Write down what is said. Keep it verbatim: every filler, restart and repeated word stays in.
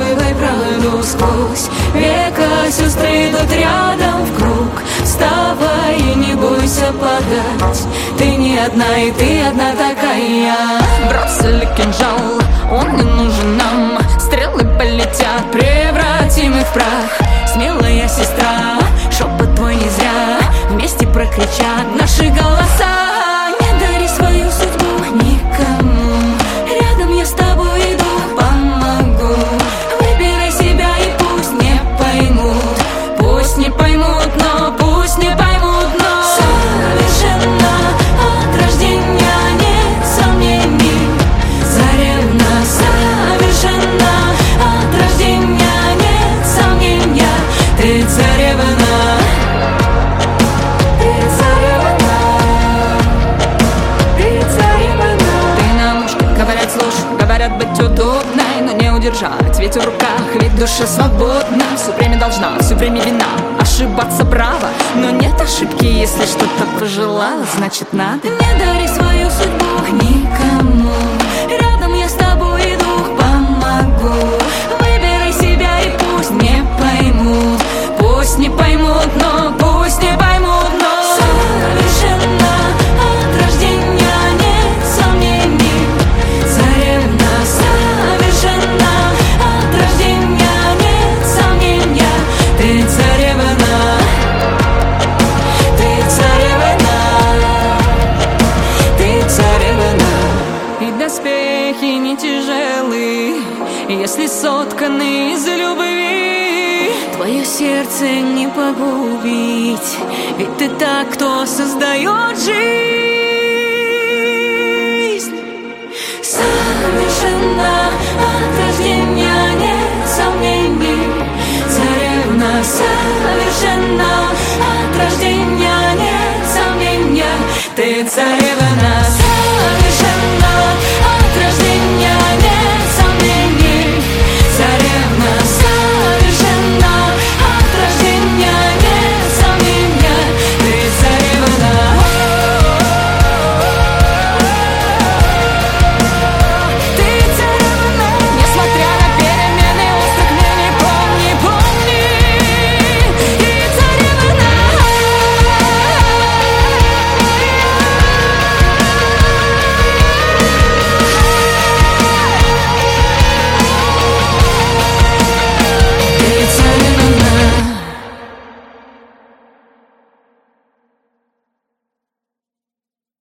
забывай правду сквозь века. Сестры идут рядом в круг. Вставай и не бойся падать. Ты не одна, и ты одна такая. Бросили кинжал, он не нужен нам. Стрелы полетят, превратим их в прах. Смелая сестра, шепот твой не зря. Вместе прокричат наши голоса. Не дари свою судьбу никому. Рядом я с тобой иду, помогу. Выбирай себя и пусть не поймут. Пусть не поймут, но пусть не поймут, но совершенно от рождения нет сомнений. Царевна совершенно от рождения нет сомнения. Ты царевна. Ты царевна. Ты царевна. Ты на ушко, говорят, слушай, говорят быть удобной, но не удержать, ведь в руках, ведь душа свободна. Все время должна, все время вина. Ошибаться право, но нет ошибки. Если что-то пожелала, значит надо. Не дари свою судьбу никому. Рядом я с тобой иду, помогу. Выбирай себя и пусть не поймут. Пусть не поймут, но пусть не поймут, но совершенно от рождения нет сомнений. Царевна совершенно от рождения нет сомнения. Ты царевна. Ты царевна. Ты царевна. И доспехи не тяжелы, если сотканы из любви. Твое сердце не погубить, ведь ты та, кто создает жизнь. Совершенно